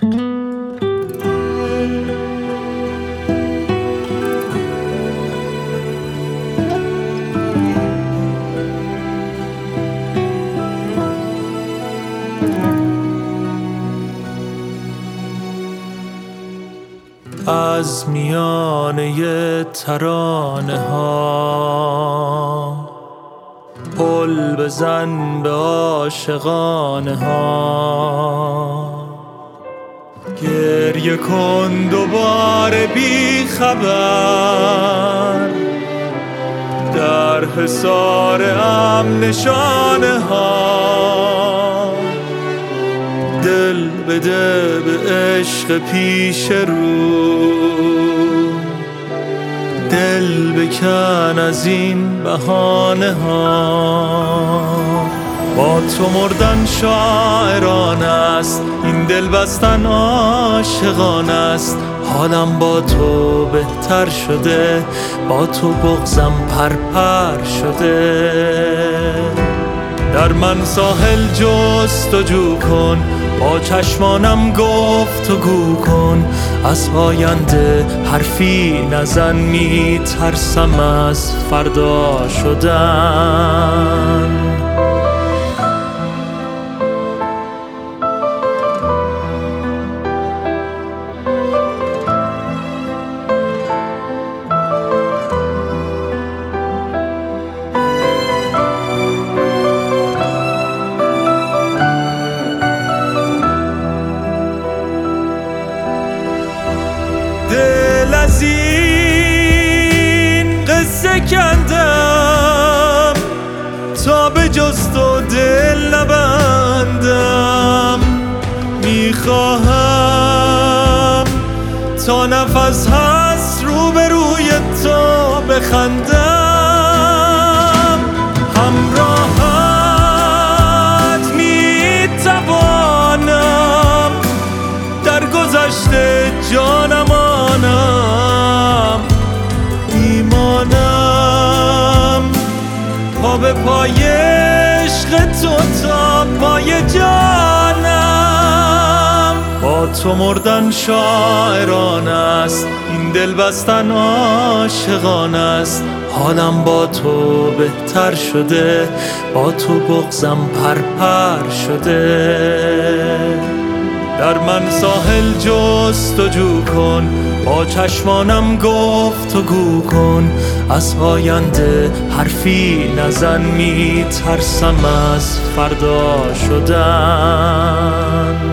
از میانه ترانه ها پل بزن به عاشقانه ها، گریه کن دوباره بی خبر در حصار امن نشانه ها، دل بده به عشق پیش رو، دل بکن از این بهانه ها. با تو مردن شاعران است، این دل بستن عاشقان است. حالم با تو بهتر شده، با تو بغضم پرپر شده. در من ساحل جستجو کن، با چشمانم گفتگو کن. از آینده حرفی نزن، می ترسم از فردا شدن. دل از این قصه کندم تا به جز تو دل نبندم. میخواهم تا نفس هست روبروی تو بخندم. همراهت میتوانم، در گذشته جانم ایمانم. پا به پای عشق تو تا پای جانم. با تو مردن شاعران است، این دل بستن عاشقان است. حالم با تو بهتر شده، با تو بغضم پرپر شده. در من ساحل جستجو کن، با چشمانم گفتگو کن. از آینده حرفی نزن، می ترسم از فردا شدن.